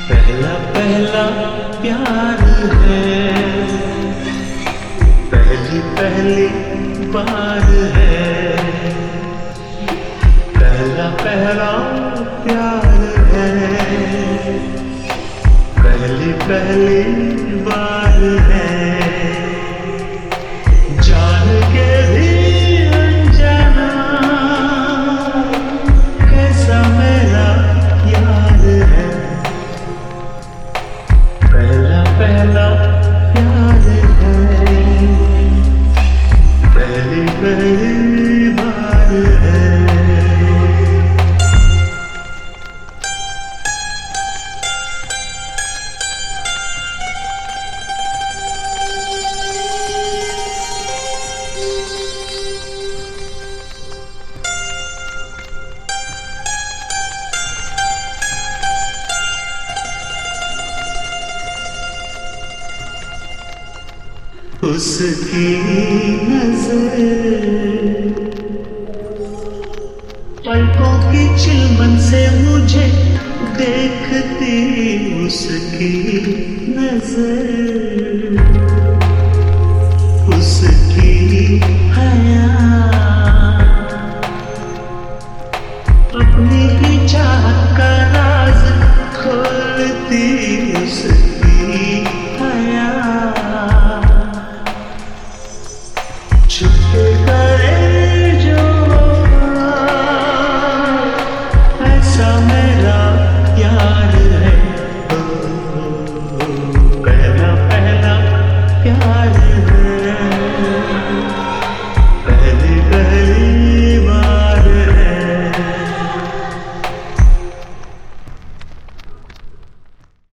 पहला पहला प्यार है, पहली पहली बार है। पहला पहला प्यार है, पहली पहली बार है। जान के भी अनजाना कैसा मेरा यार है। पहला पहला प्यार है, पहली पहली बार है। उसकी नजर पलकों की चिलमन से मुझे देखती, उसकी नजर